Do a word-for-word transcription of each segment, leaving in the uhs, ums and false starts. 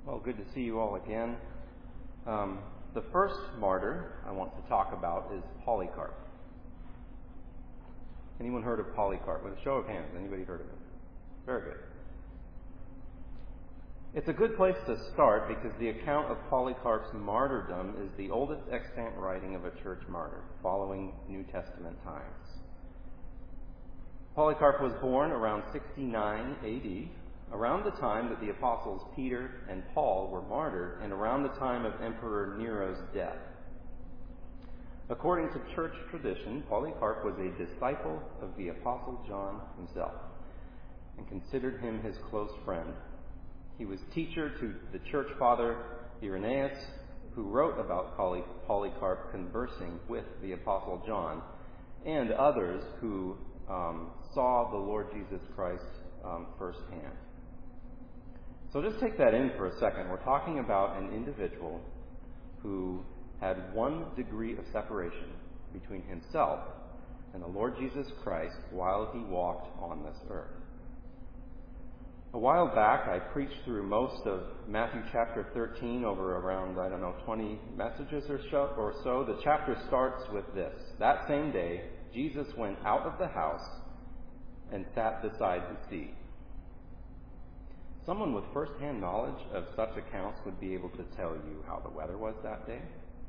Well, good to see you all again. Um, the first martyr I want to talk about is Polycarp. Anyone heard of Polycarp? With a show of hands, anybody heard of him? Very good. It's a good place to start because the account of Polycarp's martyrdom is the oldest extant writing of a church martyr following New Testament times. Polycarp was born around sixty-nine A D, around the time that the apostles Peter and Paul were martyred, and around the time of Emperor Nero's death. According to church tradition, Polycarp was a disciple of the apostle John himself and considered him his close friend. He was teacher to the church father Irenaeus, who wrote about Poly- Polycarp conversing with the apostle John and others who um, saw the Lord Jesus Christ um, firsthand. So just take that in for a second. We're talking about an individual who had one degree of separation between himself and the Lord Jesus Christ while he walked on this earth. A while back, I preached through most of Matthew chapter thirteen over around, I don't know, twenty messages or so. Or so. The chapter starts with this. That same day, Jesus went out of the house and sat beside the sea. Someone with first-hand knowledge of such accounts would be able to tell you how the weather was that day.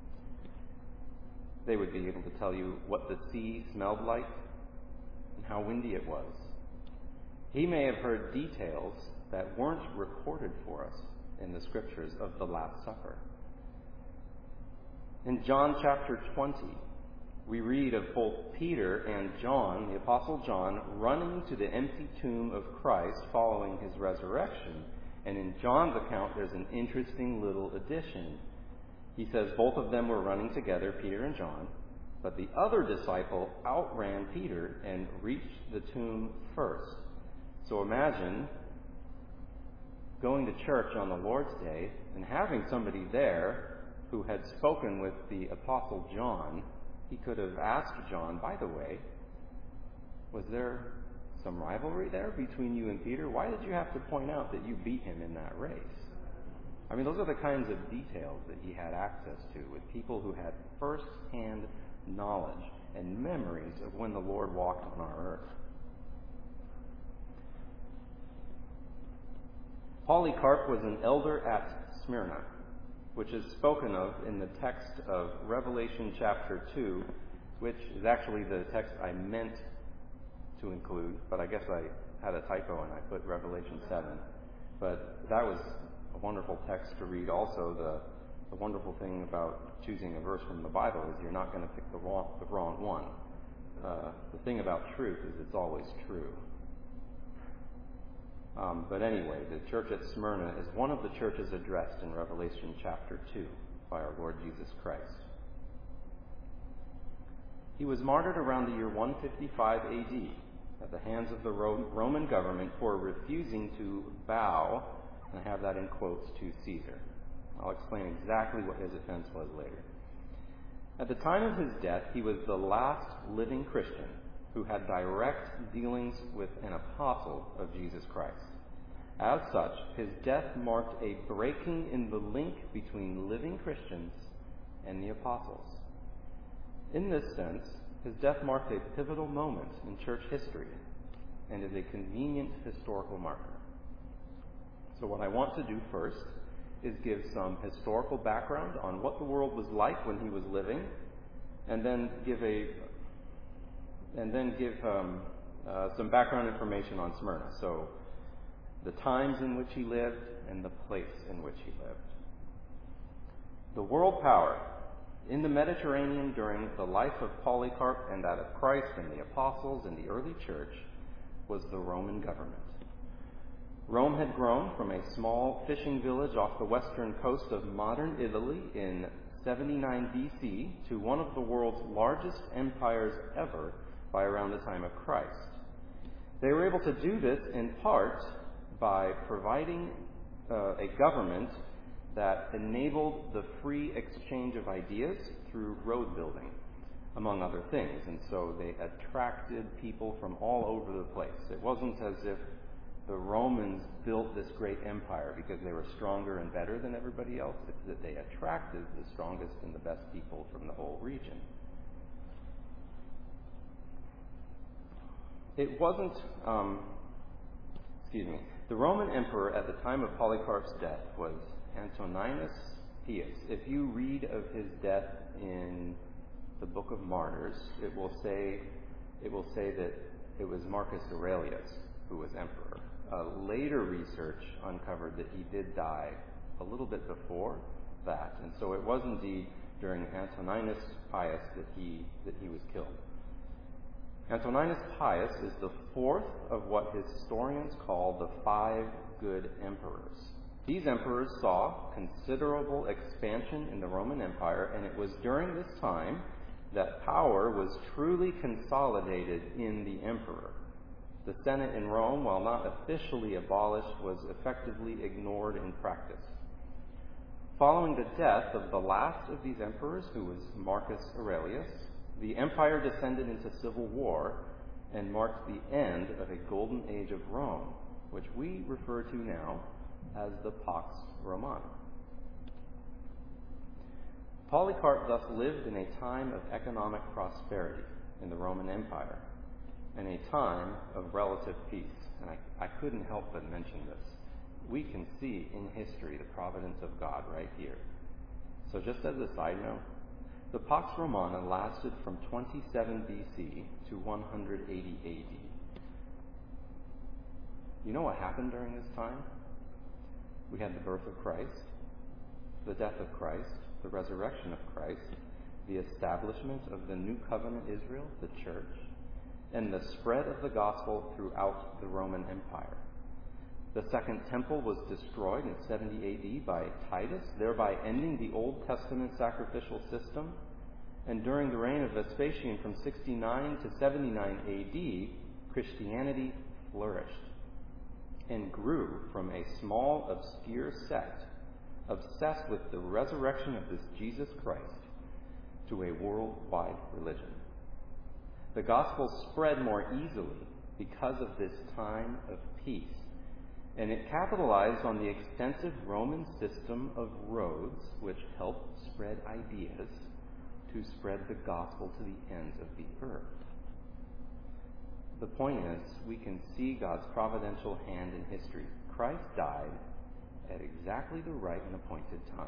They would be able to tell you what the sea smelled like and how windy it was. He may have heard details that weren't recorded for us in the scriptures of the Last Supper. In John chapter twenty, we read of both Peter and John, the Apostle John, running to the empty tomb of Christ following his resurrection. And in John's account, there's an interesting little addition. He says both of them were running together, Peter and John, but the other disciple outran Peter and reached the tomb first. So imagine going to church on the Lord's Day and having somebody there who had spoken with the Apostle John. He could have asked John, by the way, was there some rivalry there between you and Peter? Why did you have to point out that you beat him in that race? I mean, those are the kinds of details that he had access to with people who had first-hand knowledge and memories of when the Lord walked on our earth. Polycarp was an elder at Smyrna, which is spoken of in the text of Revelation chapter two, which is actually the text I meant to include, but I guess I had a typo and I put Revelation seven. But that was a wonderful text to read. Also, the, the wonderful thing about choosing a verse from the Bible is you're not going to pick the wrong, the wrong one. Uh, the thing about truth is it's always true. Um, but anyway, the church at Smyrna is one of the churches addressed in Revelation chapter two by our Lord Jesus Christ. He was martyred around the year one fifty-five A D at the hands of the Roman government for refusing to bow, and I have that in quotes, to Caesar. I'll explain exactly what his offense was later. At the time of his death, he was the last living Christian who had direct dealings with an apostle of Jesus Christ. As such, his death marked a breaking in the link between living Christians and the apostles. In this sense, his death marked a pivotal moment in church history and is a convenient historical marker. So what I want to do first is give some historical background on what the world was like when he was living, and then give a and then give um, uh, some background information on Smyrna. So the times in which he lived and the place in which he lived. The world power in the Mediterranean during the life of Polycarp and that of Christ and the apostles and the early church was the Roman government. Rome had grown from a small fishing village off the western coast of modern Italy in seventy-nine B C to one of the world's largest empires ever by around the time of Christ. They were able to do this in part by providing uh, a government that enabled the free exchange of ideas through road building, among other things. And so they attracted people from all over the place. It wasn't as if the Romans built this great empire because they were stronger and better than everybody else. It's that they attracted the strongest and the best people from the whole region. It wasn't, um, excuse me, the Roman emperor at the time of Polycarp's death was Antoninus Pius. If you read of his death in the Book of Martyrs, it will say it will say that it was Marcus Aurelius who was emperor. Uh, later research uncovered that he did die a little bit before that, and so it was indeed during Antoninus Pius that he that he was killed. Antoninus Pius is the fourth of what historians call the five good emperors. These emperors saw considerable expansion in the Roman Empire, and it was during this time that power was truly consolidated in the emperor. The Senate in Rome, while not officially abolished, was effectively ignored in practice. Following the death of the last of these emperors, who was Marcus Aurelius, the empire descended into civil war and marked the end of a golden age of Rome, which we refer to now as the Pax Romana. Polycarp thus lived in a time of economic prosperity in the Roman Empire and a time of relative peace. And I, I couldn't help but mention this. We can see in history the providence of God right here. So just as a side note, the Pax Romana lasted from twenty-seven B C to one hundred eighty A D. You know what happened during this time? We had the birth of Christ, the death of Christ, the resurrection of Christ, the establishment of the new covenant Israel, the church, and the spread of the gospel throughout the Roman Empire. The Second Temple was destroyed in seventy A D by Titus, thereby ending the Old Testament sacrificial system. And during the reign of Vespasian from sixty-nine to seventy-nine A D, Christianity flourished and grew from a small, obscure sect obsessed with the resurrection of this Jesus Christ to a worldwide religion. The gospel spread more easily because of this time of peace, and it capitalized on the extensive Roman system of roads which helped spread ideas to spread the gospel to the ends of the earth. The point is, we can see God's providential hand in history. Christ died at exactly the right and appointed time.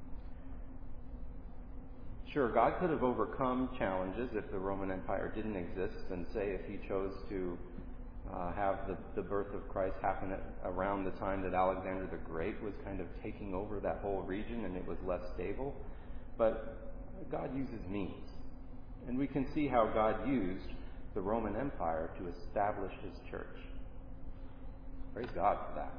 Sure, God could have overcome challenges if the Roman Empire didn't exist, and say if he chose to uh, have the, the birth of Christ happen at, around the time that Alexander the Great was kind of taking over that whole region and it was less stable. But God uses means. And we can see how God used the Roman Empire to establish his church. Praise God for that.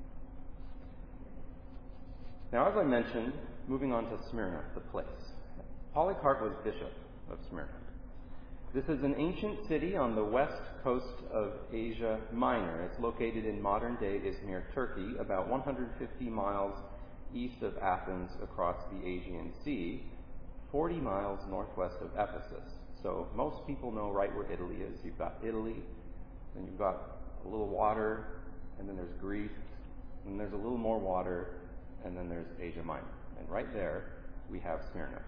Now, as I mentioned, moving on to Smyrna, the place. Polycarp was bishop of Smyrna. This is an ancient city on the west coast of Asia Minor. It's located in modern-day Izmir, Turkey, about one hundred fifty miles east of Athens across the Aegean Sea, forty miles northwest of Ephesus. So most people know right where Italy is. You've got Italy, then you've got a little water, and then there's Greece, and there's a little more water, and then there's Asia Minor. And right there, we have Smyrna.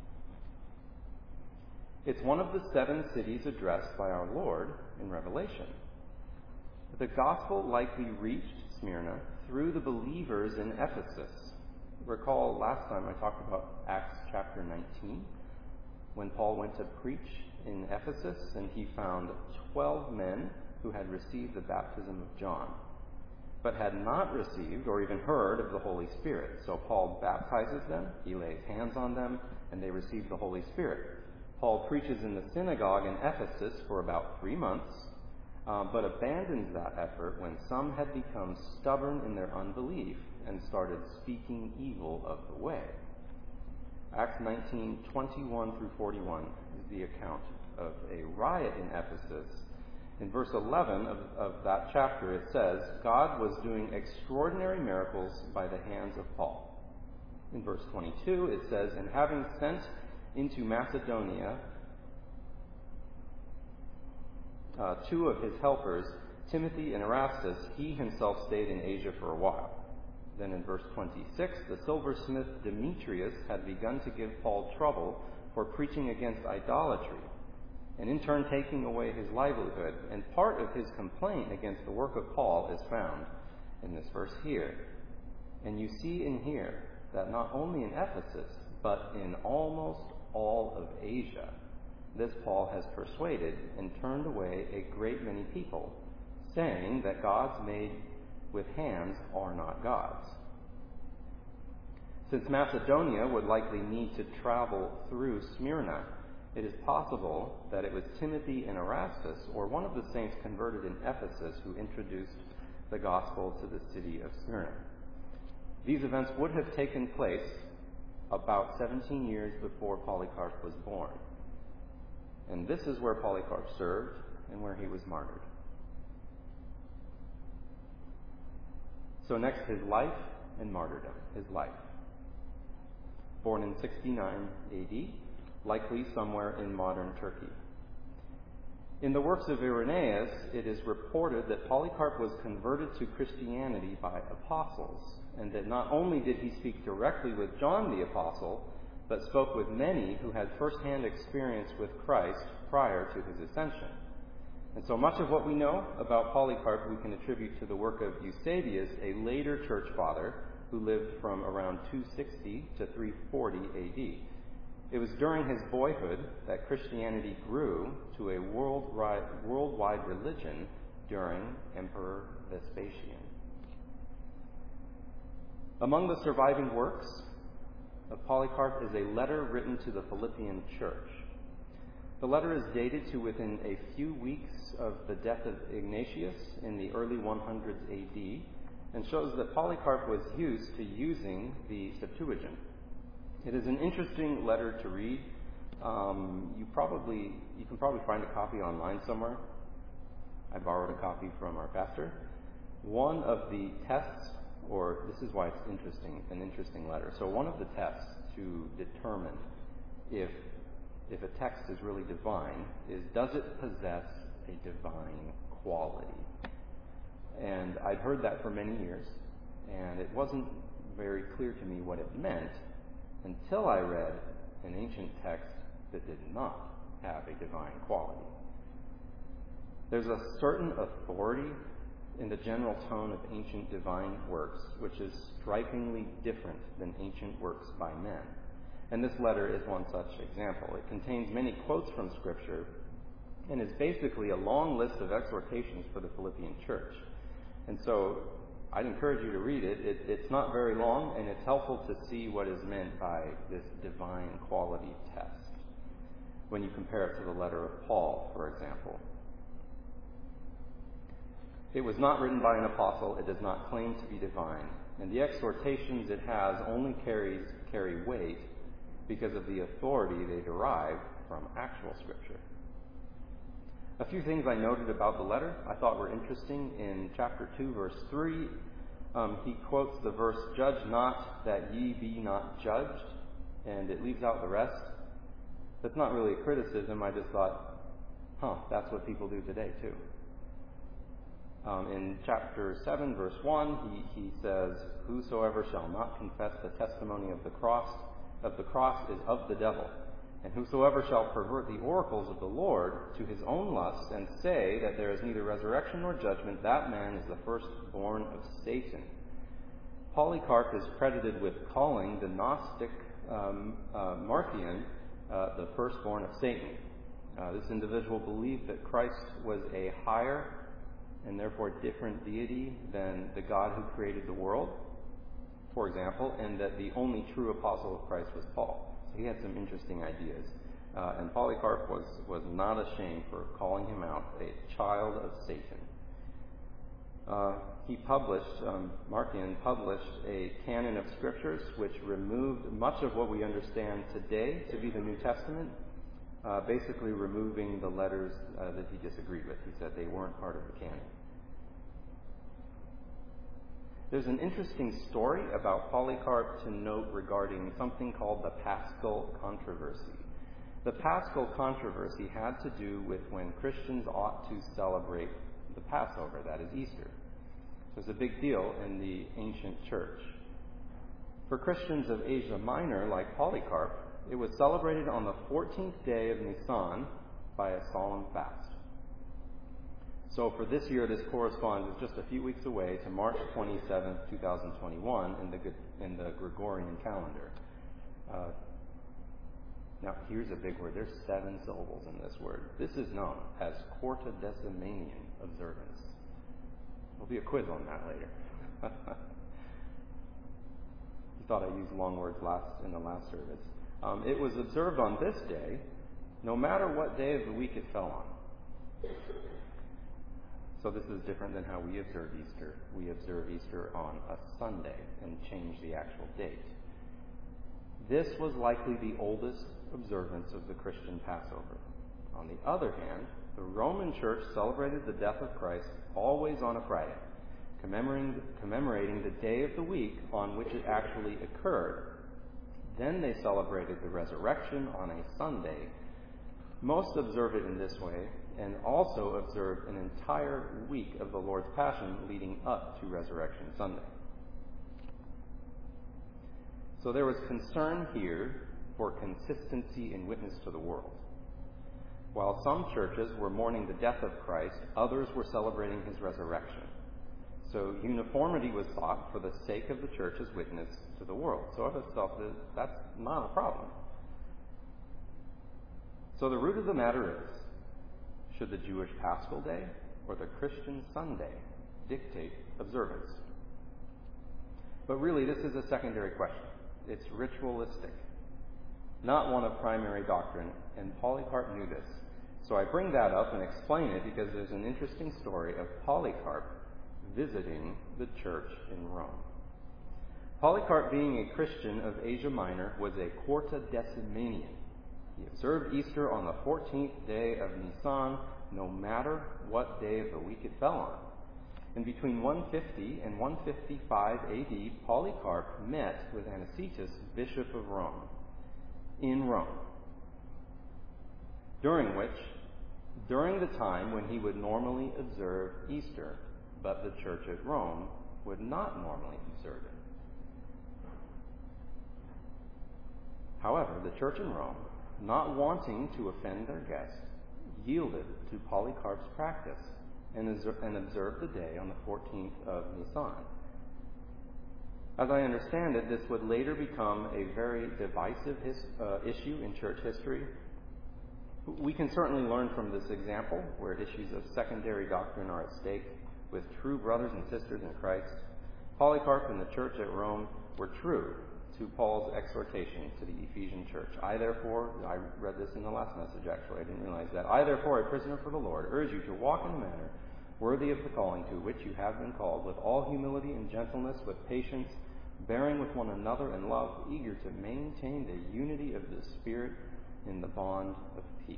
It's one of the seven cities addressed by our Lord in Revelation. The gospel likely reached Smyrna through the believers in Ephesus. Recall last time I talked about Acts chapter nineteen, when Paul went to preach in Ephesus, and he found twelve men who had received the baptism of John, but had not received or even heard of the Holy Spirit. So Paul baptizes them, he lays hands on them, and they receive the Holy Spirit. Paul preaches in the synagogue in Ephesus for about three months, uh, but abandons that effort when some had become stubborn in their unbelief and started speaking evil of the way. Acts nineteen, twenty-one through forty-one is the account of a riot in Ephesus. In verse eleven of, of that chapter, it says, God was doing extraordinary miracles by the hands of Paul. In verse twenty-two, it says, and having sent into Macedonia uh, two of his helpers, Timothy and Erastus, he himself stayed in Asia for a while. Then in verse twenty-six, the silversmith Demetrius had begun to give Paul trouble for preaching against idolatry, and in turn taking away his livelihood. And part of his complaint against the work of Paul is found in this verse here. And you see and hear that not only in Ephesus, but in almost all of Asia, this Paul has persuaded and turned away a great many people, saying that gods made with hands are not gods. Since Macedonia would likely need to travel through Smyrna, it is possible that it was Timothy and Erastus, or one of the saints converted in Ephesus, who introduced the gospel to the city of Smyrna. These events would have taken place about seventeen years before Polycarp was born. And this is where Polycarp served and where he was martyred. So next, his life and martyrdom. His life. Born in sixty-nine A D, likely somewhere in modern Turkey. In the works of Irenaeus, it is reported that Polycarp was converted to Christianity by apostles, and that not only did he speak directly with John the Apostle, but spoke with many who had first-hand experience with Christ prior to his ascension. And so much of what we know about Polycarp we can attribute to the work of Eusebius, a later church father who lived from around two sixty to three forty A D. It was during his boyhood that Christianity grew to a worldwide, worldwide religion during Emperor Vespasian. Among the surviving works of Polycarp is a letter written to the Philippian church. The letter is dated to within a few weeks of the death of Ignatius in the early hundreds A D, and shows that Polycarp was used to using the Septuagint. It is an interesting letter to read. Um, you probably you can probably find a copy online somewhere. I borrowed a copy from our pastor. One of the tests, or this is why it's interesting, an interesting letter. So one of the tests to determine if if a text is really divine is, does it possess a divine quality? And I'd heard that for many years, and it wasn't very clear to me what it meant until I read an ancient text that did not have a divine quality. There's a certain authority in the general tone of ancient divine works, which is strikingly different than ancient works by men. And this letter is one such example. It contains many quotes from Scripture and is basically a long list of exhortations for the Philippian church. And so I'd encourage you to read it. it. It's not very long, and it's helpful to see what is meant by this divine quality test when you compare it to the letter of Paul, for example. It was not written by an apostle. It does not claim to be divine. And the exhortations it has only carries, carry weight because of the authority they derive from actual Scripture. A few things I noted about the letter I thought were interesting. In chapter two, verse three, um, he quotes the verse, "Judge not that ye be not judged," and it leaves out the rest. That's not really a criticism. I just thought, huh, that's what people do today too. Um, in chapter seven, verse one, he, he says, "Whosoever shall not confess the testimony of the cross of the cross is of the devil. And whosoever shall pervert the oracles of the Lord to his own lusts, and say that there is neither resurrection nor judgment, that man is the firstborn of Satan." Polycarp is credited with calling the Gnostic um, uh, Marcion uh, the firstborn of Satan. Uh, this individual believed that Christ was a higher and therefore different deity than the God who created the world, for example, and that the only true apostle of Christ was Paul. So he had some interesting ideas. Uh, and Polycarp was, was not ashamed for calling him out a child of Satan. Uh, he published, um, Marcion published a canon of scriptures which removed much of what we understand today to be the New Testament, uh, basically removing the letters uh, that he disagreed with. He said they weren't part of the canon. There's an interesting story about Polycarp to note regarding something called the Paschal Controversy. The Paschal Controversy had to do with when Christians ought to celebrate the Passover, that is Easter. So it's a big deal in the ancient church. For Christians of Asia Minor, like Polycarp, it was celebrated on the fourteenth day of Nisan by a solemn fast. So for this year, this corresponds with just a few weeks away to March twenty-seventh, twenty twenty-one in the, in the Gregorian calendar. Uh, now, here's a big word. There's seven syllables in this word. This is known as Quartodecimanian observance. There'll be a quiz on that later. You thought I used long words last in the last service. Um, it was observed on this day, no matter what day of the week it fell on. So this is different than how we observe Easter. We observe Easter on a Sunday and change the actual date. This was likely the oldest observance of the Christian Passover. On the other hand, the Roman Church celebrated the death of Christ always on a Friday, commemorating, commemorating the day of the week on which it actually occurred. Then they celebrated the resurrection on a Sunday. Most observe it in this way, and also observed an entire week of the Lord's Passion leading up to Resurrection Sunday. So there was concern here for consistency in witness to the world. While some churches were mourning the death of Christ, others were celebrating his resurrection. So uniformity was sought for the sake of the church's witness to the world. So of itself, that's not a problem. So the root of the matter is, should the Jewish Paschal Day or the Christian Sunday dictate observance? But really, this is a secondary question. It's ritualistic, not one of primary doctrine, and Polycarp knew this. So I bring that up and explain it because there's an interesting story of Polycarp visiting the church in Rome. Polycarp, being a Christian of Asia Minor, was a Quartodecimanian. He observed Easter on the fourteenth day of Nisan, no matter what day of the week it fell on. And between one fifty and one fifty-five A D, Polycarp met with Anicetus, Bishop of Rome, in Rome, during which, during the time when he would normally observe Easter, but the church at Rome would not normally observe it. However, the church in Rome, not wanting to offend their guests, yielded to Polycarp's practice and observed the day on the fourteenth of Nisan. As I understand it, this would later become a very divisive his, uh, issue in church history. We can certainly learn from this example, where issues of secondary doctrine are at stake with true brothers and sisters in Christ. Polycarp and the church at Rome were true to Paul's exhortation to the Ephesian church. I therefore, I read this in the last message actually, I didn't realize that. I therefore, a prisoner for the Lord, urge you to walk in a manner worthy of the calling to which you have been called, with all humility and gentleness, with patience, bearing with one another in love, eager to maintain the unity of the Spirit in the bond of peace.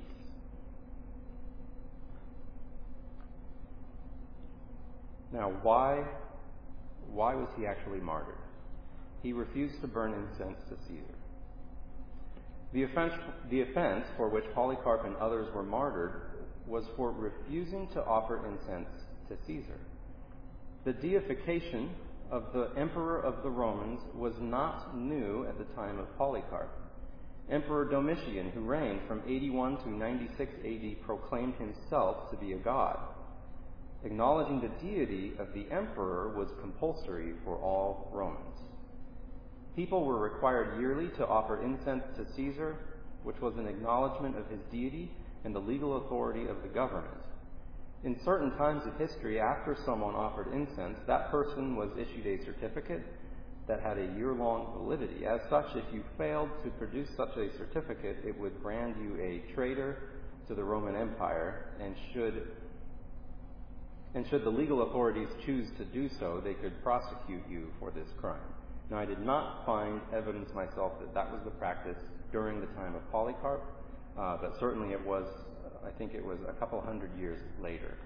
Now, why, why was he actually martyred? He refused to burn incense to Caesar. The offense, the offense for which Polycarp and others were martyred was for refusing to offer incense to Caesar. The deification of the emperor of the Romans was not new at the time of Polycarp. Emperor Domitian, who reigned from eighty-one to ninety-six A D, proclaimed himself to be a god. Acknowledging the deity of the emperor was compulsory for all Romans. People were required yearly to offer incense to Caesar, which was an acknowledgement of his deity and the legal authority of the government. In certain times of history, after someone offered incense, that person was issued a certificate that had a year-long validity. As such, if you failed to produce such a certificate, it would brand you a traitor to the Roman Empire, and should and should the legal authorities choose to do so, they could prosecute you for this crime. Now, I did not find evidence myself that that was the practice during the time of Polycarp, uh, but certainly it was, I think it was a couple hundred years later.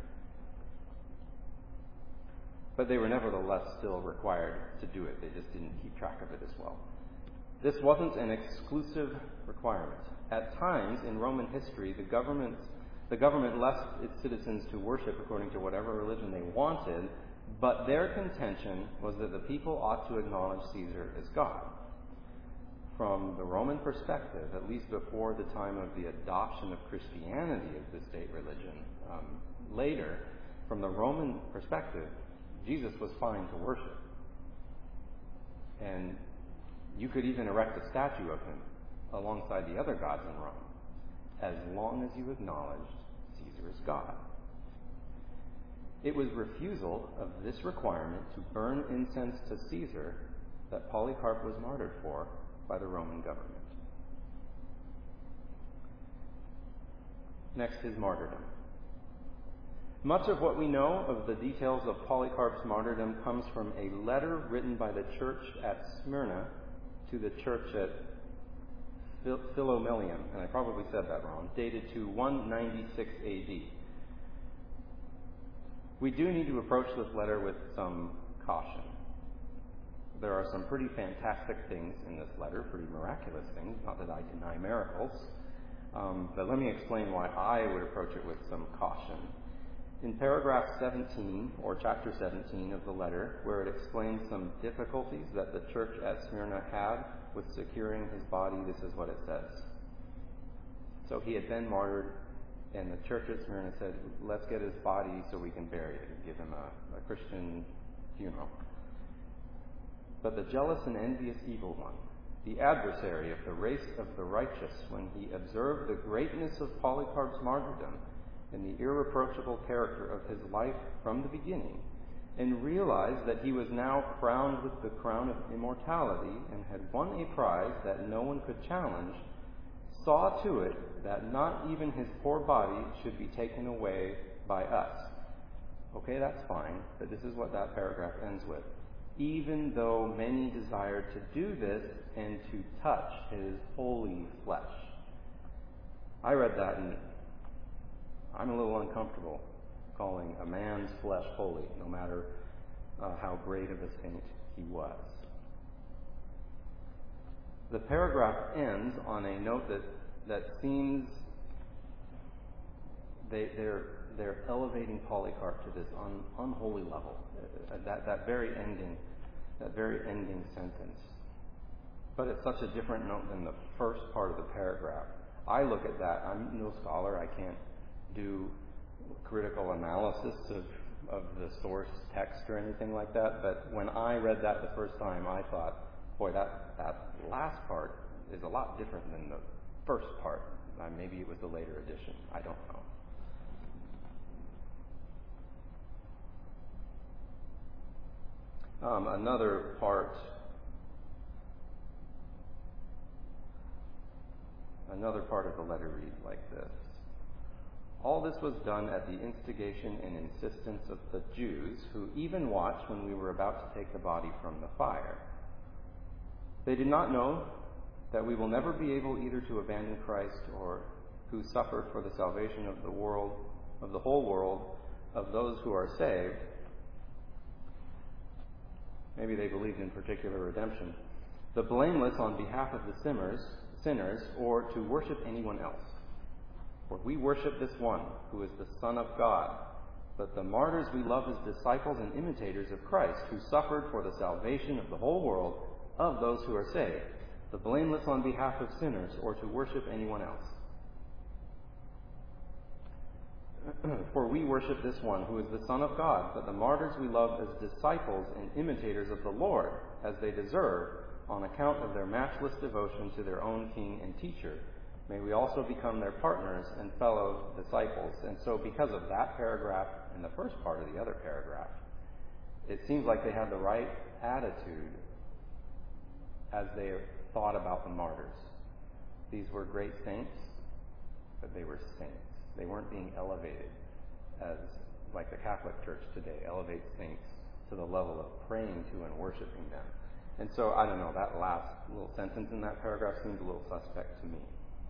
But they were nevertheless still required to do it. They just didn't keep track of it as well. This wasn't an exclusive requirement. At times in Roman history, the government The government left its citizens to worship according to whatever religion they wanted, but their contention was that the people ought to acknowledge Caesar as God. From the Roman perspective, at least before the time of the adoption of Christianity as the state religion, um, later, from the Roman perspective, Jesus was fine to worship. And you could even erect a statue of him alongside the other gods in Rome, as long as you acknowledged Caesar as God. It was refusal of this requirement to burn incense to Caesar that Polycarp was martyred for by the Roman government. Next is martyrdom. Much of what we know of the details of Polycarp's martyrdom comes from a letter written by the church at Smyrna to the church at Philomelium, and I probably said that wrong, dated to one ninety-six A D. We do need to approach this letter with some caution. There are some pretty fantastic things in this letter, pretty miraculous things, not that I deny miracles, um, but let me explain why I would approach it with some caution. In paragraph seventeen, or chapter seventeen of the letter, where it explains some difficulties that the church at Smyrna had with securing his body, this is what it says. So he had been martyred, and the church at Smyrna said, let's get his body so we can bury it and give him a, a Christian funeral. But the jealous and envious evil one, the adversary of the race of the righteous, when he observed the greatness of Polycarp's martyrdom and the irreproachable character of his life from the beginning, and realized that he was now crowned with the crown of immortality and had won a prize that no one could challenge, saw to it that not even his poor body should be taken away by us. Okay, that's fine, but this is what that paragraph ends with. Even though many desired to do this and to touch his holy flesh. I read that and I'm a little uncomfortable calling a man's flesh holy, no matter uh, how great of a saint he was. The paragraph ends on a note that, that seems they, they're, they're elevating Polycarp to this un, unholy level. Uh, that, that very ending, that very ending sentence. But it's such a different note than the first part of the paragraph. I look at that, I'm no scholar, I can't do critical analysis of, of the source text or anything like that, but when I read that the first time, I thought, boy, that, that last part is a lot different than the first part. Uh, maybe it was the later edition. I don't know. Um, another part, another part of the letter reads like this. All this was done at the instigation and insistence of the Jews, who even watched when we were about to take the body from the fire. They did not know that we will never be able either to abandon Christ or who suffered for the salvation of the world, of the whole world, of those who are saved. Maybe they believed in particular redemption. The blameless on behalf of the sinners, sinners, or to worship anyone else. For we worship this one, who is the Son of God. But the martyrs we love as disciples and imitators of Christ, who suffered for the salvation of the whole world, of those who are saved. The blameless on behalf of sinners, or to worship anyone else. For we worship this one, who is the Son of God. But the martyrs we love as disciples and imitators of the Lord, as they deserve, on account of their matchless devotion to their own King and Teacher. May we also become their partners and fellow disciples. And so because of that paragraph and the first part of the other paragraph, it seems like they had the right attitude as they thought about the martyrs. These were great saints, but they were saints. They weren't being elevated as, like the Catholic Church today, elevates saints to the level of praying to and worshiping them. And so, I don't know, that last little sentence in that paragraph seems a little suspect to me.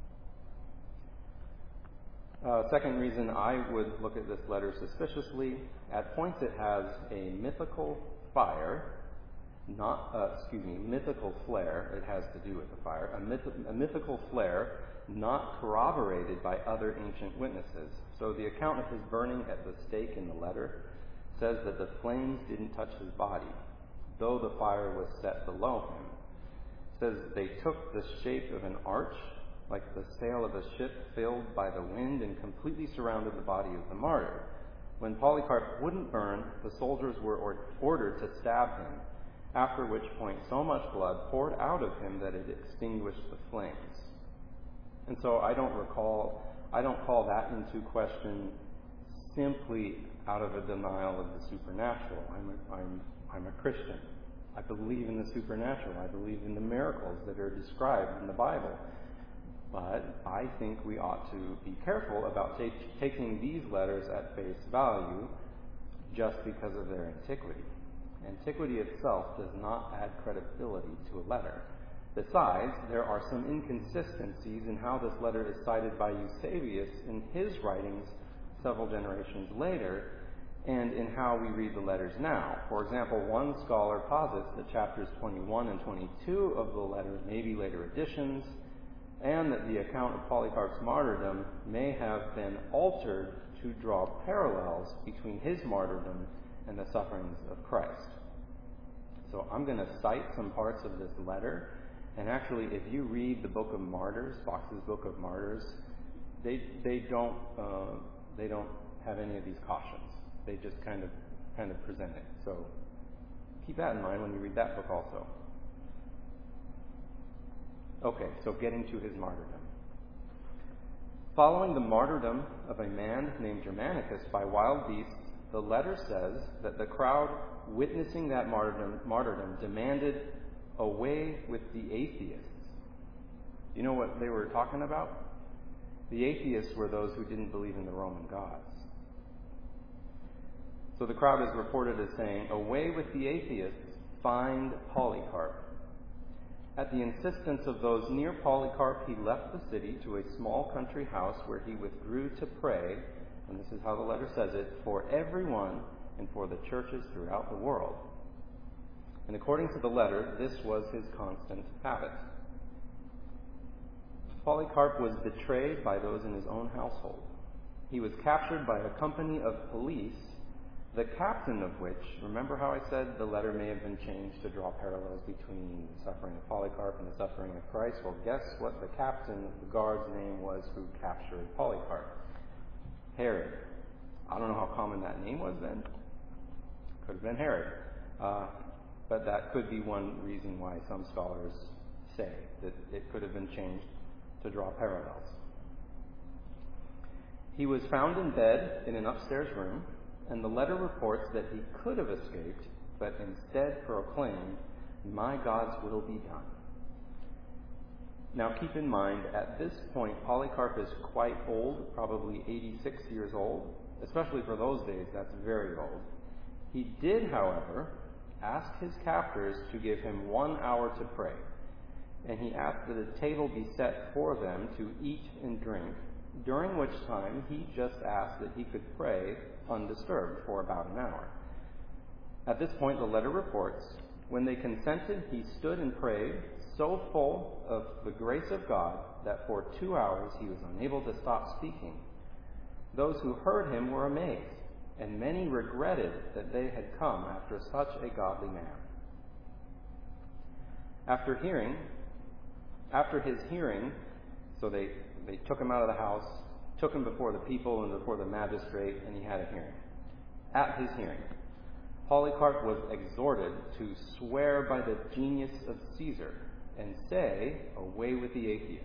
Uh, second reason I would look at this letter suspiciously, at points it has a mythical fire not, uh, excuse me, mythical flare, it has to do with the fire, a, myth- a mythical flare not corroborated by other ancient witnesses. So the account of his burning at the stake in the letter says that the flames didn't touch his body, though the fire was set below him. It says they took the shape of an arch, like the sail of a ship filled by the wind, and completely surrounded the body of the martyr. When Polycarp wouldn't burn, the soldiers were or- ordered to stab him, after which point so much blood poured out of him that it extinguished the flames. And so I don't recall, I don't call that into question simply out of a denial of the supernatural. I'm a, I'm, I'm a Christian. I believe in the supernatural. I believe in the miracles that are described in the Bible. But I think we ought to be careful about take, taking these letters at face value just because of their antiquity. Antiquity itself does not add credibility to a letter. Besides, there are some inconsistencies in how this letter is cited by Eusebius in his writings several generations later, and in how we read the letters now. For example, one scholar posits that chapters twenty-one and twenty-two of the letter may be later additions, and that the account of Polycarp's martyrdom may have been altered to draw parallels between his martyrdom and the sufferings of Christ. So I'm going to cite some parts of this letter, and actually, if you read the Book of Martyrs, Fox's Book of Martyrs, they they don't uh, they don't have any of these cautions. They just kind of kind of present it. So keep that in mind when you read that book also. Okay, so getting to his martyrdom. Following the martyrdom of a man named Germanicus by wild beasts, the letter says that the crowd witnessing that martyrdom, martyrdom demanded away with the atheists. Do you know what they were talking about? The atheists were those who didn't believe in the Roman gods. So the crowd is reported as saying, "Away with the atheists, find Polycarp." At the insistence of those near Polycarp, he left the city to a small country house where he withdrew to pray, and this is how the letter says it, for everyone and for the churches throughout the world. And according to the letter, this was his constant habit. Polycarp was betrayed by those in his own household. He was captured by a company of police, the captain of which, remember how I said the letter may have been changed to draw parallels between the suffering of Polycarp and the suffering of Christ? Well, guess what the captain of the guard's name was who captured Polycarp? Herod. I don't know how common that name was then. Could have been Herod. Uh, but that could be one reason why some scholars say that it could have been changed to draw parallels. He was found in bed in an upstairs room, and the letter reports that he could have escaped, but instead proclaimed, "My God's will be done." Now keep in mind, at this point, Polycarp is quite old, probably eighty-six years old. Especially for those days, that's very old. He did, however, ask his captors to give him one hour to pray, and he asked that a table be set for them to eat and drink, during which time he just asked that he could pray undisturbed for about an hour. At this point, the letter reports, when they consented, he stood and prayed, so full of the grace of God that for two hours he was unable to stop speaking. Those who heard him were amazed, and many regretted that they had come after such a godly man. After hearing, after his hearing, so they, they took him out of the house, took him before the people and before the magistrate, and he had a hearing. At his hearing, Polycarp was exhorted to swear by the genius of Caesar and say, "Away with the atheists."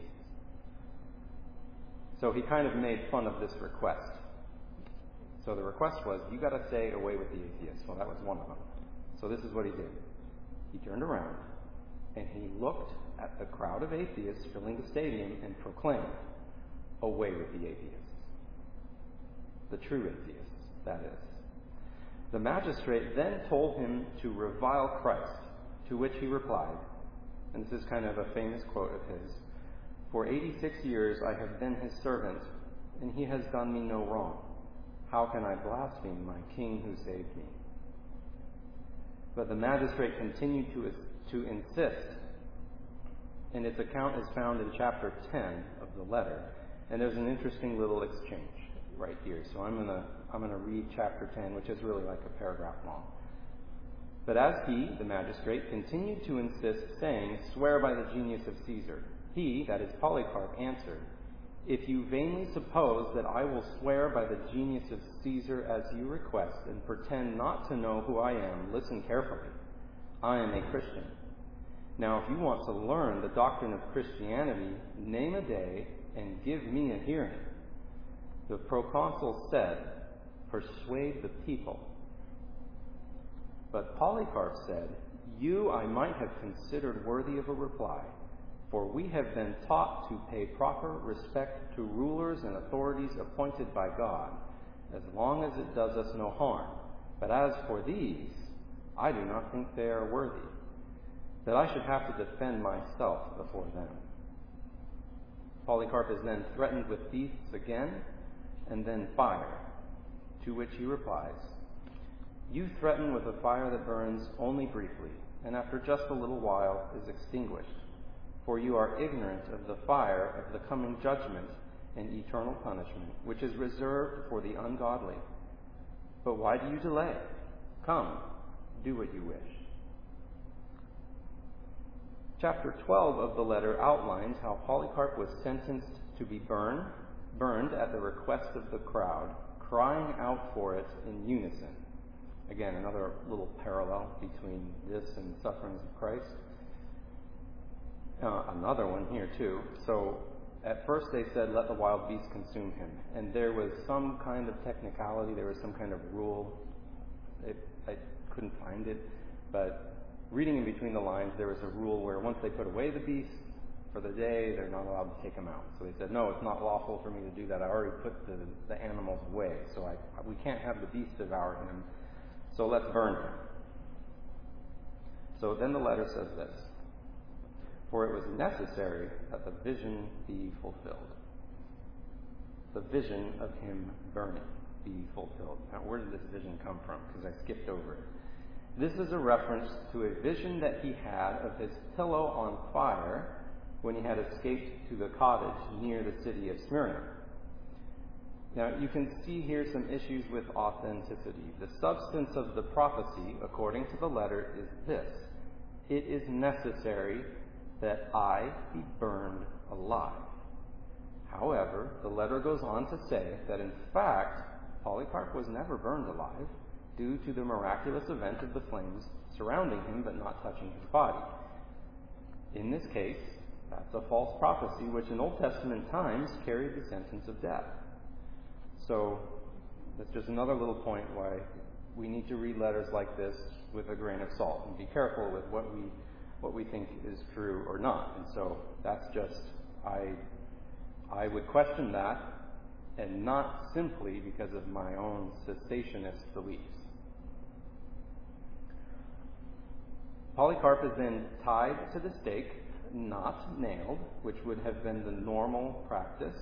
So he kind of made fun of this request. So the request was, you got to say, "Away with the atheists." Well, that was one of them. So this is what he did. He turned around and he looked at the crowd of atheists filling the stadium and proclaimed, "Away with the atheists." The true atheists, that is. The magistrate then told him to revile Christ, to which he replied, and this is kind of a famous quote of his, "For eighty-six years I have been his servant, and he has done me no wrong. How can I blaspheme my king who saved me?" But the magistrate continued to, to insist, and its account is found in chapter ten of the letter. And there's an interesting little exchange right here. So I'm going to I'm going to read chapter ten, which is really like a paragraph long. But as he, the magistrate, continued to insist, saying, "Swear by the genius of Caesar," he, that is Polycarp, answered, "If you vainly suppose that I will swear by the genius of Caesar as you request and pretend not to know who I am, listen carefully. I am a Christian. Now, if you want to learn the doctrine of Christianity, name a day and give me a hearing." The proconsul said, "Persuade the people." But Polycarp said, "You I might have considered worthy of a reply, for we have been taught to pay proper respect to rulers and authorities appointed by God, as long as it does us no harm. But as for these, I do not think they are worthy, that I should have to defend myself before them." Polycarp is then threatened with beasts again, and then fire, to which he replies, "You threaten with a fire that burns only briefly, and after just a little while is extinguished. For you are ignorant of the fire of the coming judgment and eternal punishment, which is reserved for the ungodly. But why do you delay? Come, do what you wish." Chapter twelve of the letter outlines how Polycarp was sentenced to be burned, burned at the request of the crowd, crying out for it in unison. Again, another little parallel between this and the sufferings of Christ. Uh, another one here too. So at first they said, "Let the wild beasts consume him." And there was some kind of technicality, there was some kind of rule. It, I couldn't find it, but reading in between the lines, there was a rule where once they put away the beast for the day, they're not allowed to take him out. So they said, "No, it's not lawful for me to do that. I already put the, the animals away, so I, we can't have the beast devour him. So let's burn him." So then the letter says this, "For it was necessary that the vision be fulfilled." The vision of him burning be fulfilled. Now, where did this vision come from? Because I skipped over it. This is a reference to a vision that he had of his pillow on fire when he had escaped to the cottage near the city of Smyrna. Now, you can see here some issues with authenticity. The substance of the prophecy, according to the letter, is this: it is necessary that I be burned alive. However, the letter goes on to say that in fact, Polycarp was never burned alive due to the miraculous event of the flames surrounding him but not touching his body. In this case, that's a false prophecy which in Old Testament times carried the sentence of death. So that's just another little point why we need to read letters like this with a grain of salt and be careful with what we what we think is true or not. And so that's just, I I would question that, and not simply because of my own cessationist beliefs. Polycarp is then tied to the stake, not nailed, which would have been the normal practice.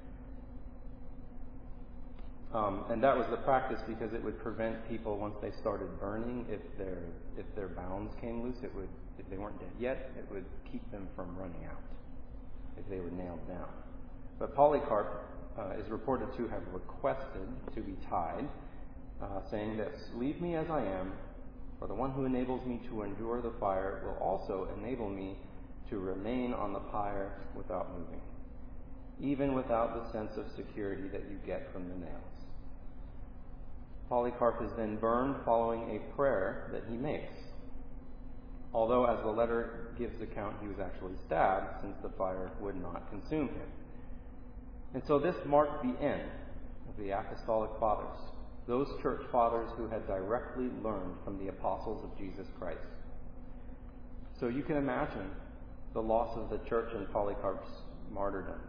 Um, and that was the practice because it would prevent people, once they started burning, if their if their bounds came loose, it would, if they weren't dead yet, it would keep them from running out if they were nailed down. But Polycarp uh, is reported to have requested to be tied, uh, saying this: "Leave me as I am, for the one who enables me to endure the fire will also enable me to remain on the pyre without moving, even without the sense of security that you get from the nails." Polycarp is then burned following a prayer that he makes. Although, as the letter gives account, he was actually stabbed, since the fire would not consume him. And so this marked the end of the apostolic fathers, those church fathers who had directly learned from the apostles of Jesus Christ. So you can imagine the loss of the church in Polycarp's martyrdom.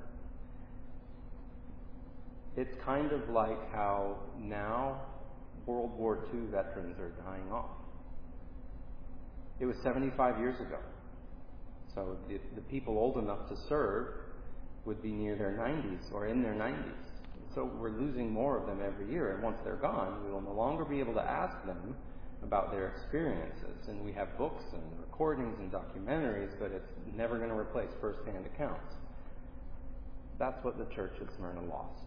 It's kind of like how now World War Two veterans are dying off. It was seventy-five years ago. So the, the people old enough to serve would be near their nineties or in their nineties. So we're losing more of them every year, and once they're gone, we will no longer be able to ask them about their experiences. And we have books and recordings and documentaries, but it's never going to replace first-hand accounts. That's what the church at Smyrna lost.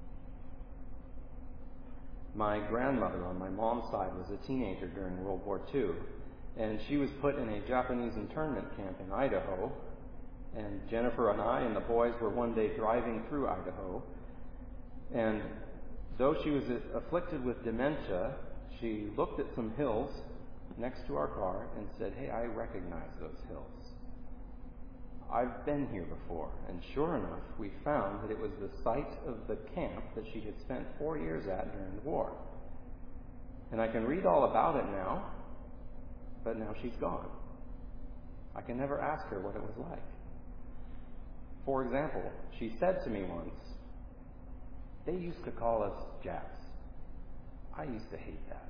My grandmother on my mom's side was a teenager during World War Two, and she was put in a Japanese internment camp in Idaho. And Jennifer and I and the boys were one day driving through Idaho, and though she was afflicted with dementia, she looked at some hills next to our car and said, "Hey, I recognize those hills. I've been here before." And sure enough, we found that it was the site of the camp that she had spent four years at during the war. And I can read all about it now, but now she's gone. I can never ask her what it was like. For example, she said to me once, "They used to call us Japs. I used to hate that."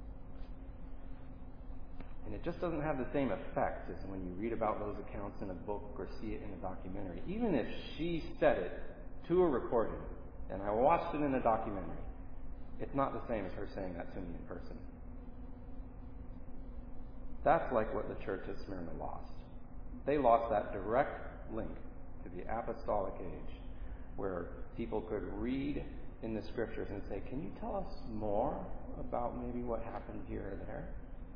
And it just doesn't have the same effect as when you read about those accounts in a book or see it in a documentary. Even if she said it to a recording and I watched it in a documentary, it's not the same as her saying that to me in person. That's like what the church at Smyrna lost. They lost that direct link to the apostolic age, where people could read in the scriptures and say, "Can you tell us more about maybe what happened here or there?"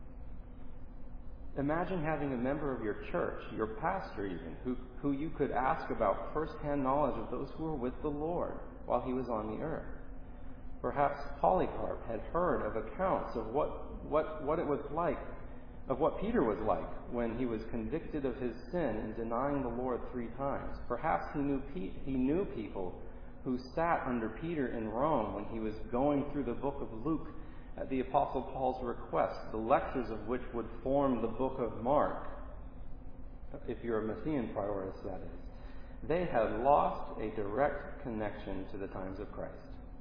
Imagine having a member of your church, your pastor even, who, who you could ask about first-hand knowledge of those who were with the Lord while he was on the earth. Perhaps Polycarp had heard of accounts of what, what, what it was like, of what Peter was like when he was convicted of his sin in denying the Lord three times. Perhaps he knew, Pe- he knew people who sat under Peter in Rome when he was going through the book of Luke at the Apostle Paul's request, the lectures of which would form the book of Mark, if you're a Matthean priorist, that is. They had lost a direct connection to the times of Christ.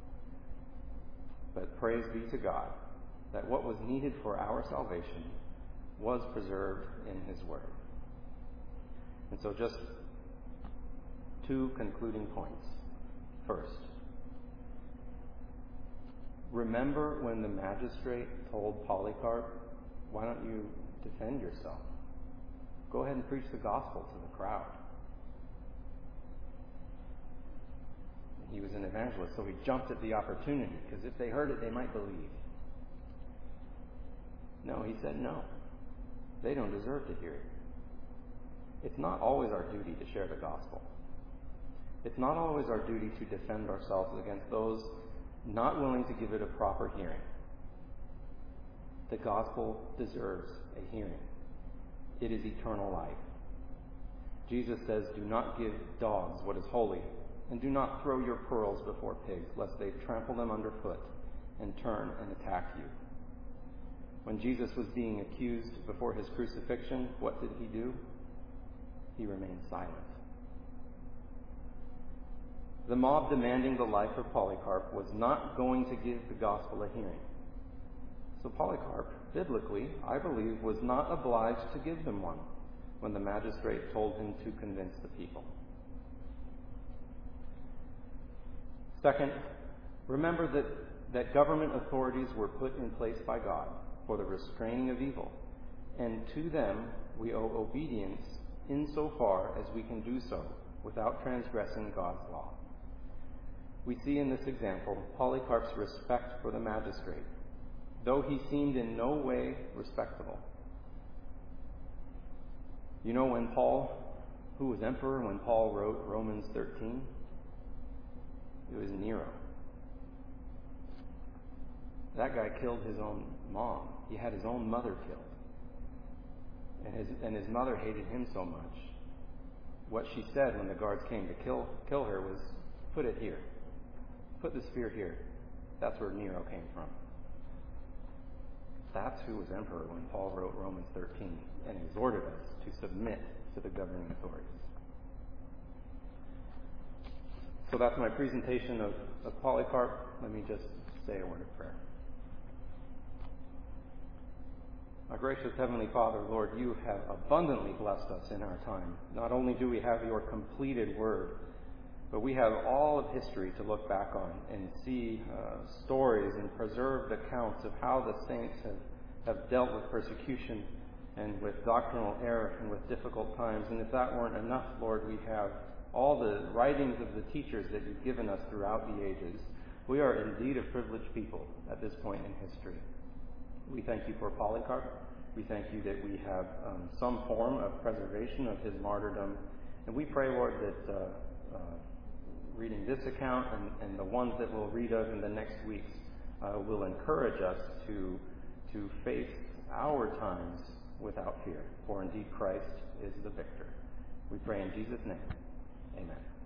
But praise be to God that what was needed for our salvation was preserved in his word. And so just two concluding points. First, remember when the magistrate told Polycarp, "Why don't you defend yourself? Go ahead and preach the gospel to the crowd." He was an evangelist, so he jumped at the opportunity, because if they heard it, they might believe. No, he said no. They don't deserve to hear it. It's not always our duty to share the gospel. It's not always our duty to defend ourselves against those not willing to give it a proper hearing. The gospel deserves a hearing. It is eternal life. Jesus says, "Do not give dogs what is holy, and do not throw your pearls before pigs, lest they trample them underfoot and turn and attack you." When Jesus was being accused before his crucifixion, what did he do? He remained silent. The mob demanding the life of Polycarp was not going to give the gospel a hearing. So Polycarp, biblically, I believe, was not obliged to give them one when the magistrate told him to convince the people. Second, remember that, that government authorities were put in place by God for the restraining of evil, and to them we owe obedience insofar as we can do so without transgressing God's law. We see in this example Polycarp's respect for the magistrate, though he seemed in no way respectable. You know, when Paul, who was emperor when Paul wrote Romans thirteen? It was Nero. That guy killed his own mom. He had his own mother killed. And his, and his mother hated him so much. What she said when the guards came to kill, kill her was, "Put it here. Put the spear here." That's where Nero came from. That's who was emperor when Paul wrote Romans thirteen and exhorted us to submit to the governing authorities. So that's my presentation of, of Polycarp. Let me just say a word of prayer. Our gracious Heavenly Father, Lord, you have abundantly blessed us in our time. Not only do we have your completed word, but we have all of history to look back on and see uh, stories and preserved accounts of how the saints have, have dealt with persecution and with doctrinal error and with difficult times. And if that weren't enough, Lord, we have all the writings of the teachers that you've given us throughout the ages. We are indeed a privileged people at this point in history. We thank you for Polycarp. We thank you that we have um, some form of preservation of his martyrdom. And we pray, Lord, that uh, uh, reading this account and, and the ones that we'll read of in the next weeks uh, will encourage us to, to face our times without fear. For indeed Christ is the victor. We pray in Jesus' name. Amen.